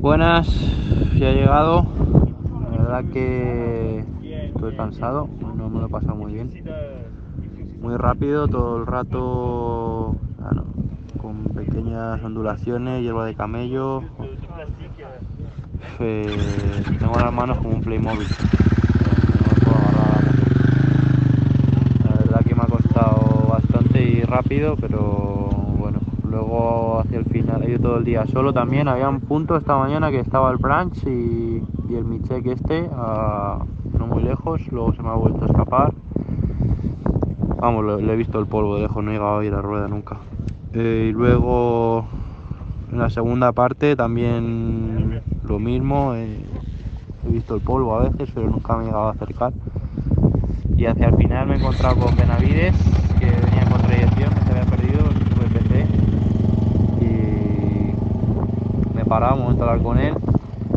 Buenas, ya he llegado. La verdad que estoy cansado, no me lo he pasado muy bien. Muy rápido, todo el rato, claro, con pequeñas ondulaciones, hierba de camello. Tengo las manos como un Playmobil. No me puedo agarrar a la moto. La verdad que me ha costado bastante ir rápido, pero bueno, luego hacia el final he ido todo el día solo también. Había un punto esta mañana que estaba el branch y el Michek no muy lejos, luego se me ha vuelto a escapar. Vamos, le he visto el polvo de lejos, no he llegado a ir a rueda nunca. Y luego en la segunda parte también lo mismo, he visto el polvo a veces, pero nunca me he llegado a acercar. Y hacia el final me he encontrado con Benavides, que venía en contradirección, se había perdido en su VPC. Y me he parado un momento a hablar con él.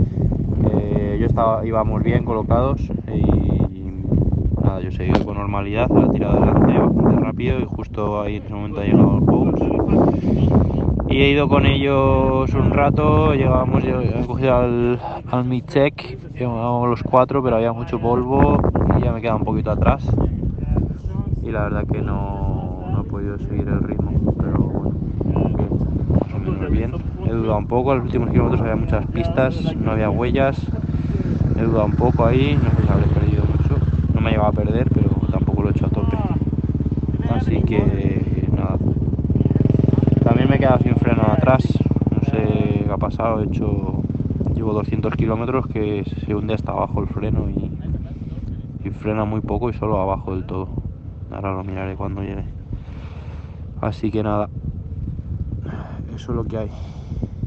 Íbamos bien colocados y nada, yo he seguido con normalidad, la he tirado adelante bastante rápido y justo ahí en ese momento ha llegado el Post. Y he ido con ellos un rato, he cogido al Michek, llevamos los 4, pero había mucho polvo y ya me queda un poquito atrás. Y la verdad que no he podido seguir el ritmo, pero bueno, bien, más o menos bien. He dudado un poco, en los últimos kilómetros había muchas pistas, no había huellas. He dudado un poco ahí, no sé si habré perdido mucho. No me he llegado a perder, pero tampoco lo he hecho a tope. Así que nada. También me he quedado sin freno atrás. No sé qué ha pasado. Llevo 200 kilómetros que se hunde hasta abajo el freno y frena muy poco y solo abajo del todo. Ahora lo miraré cuando llegue. Así que nada. Eso es lo que hay.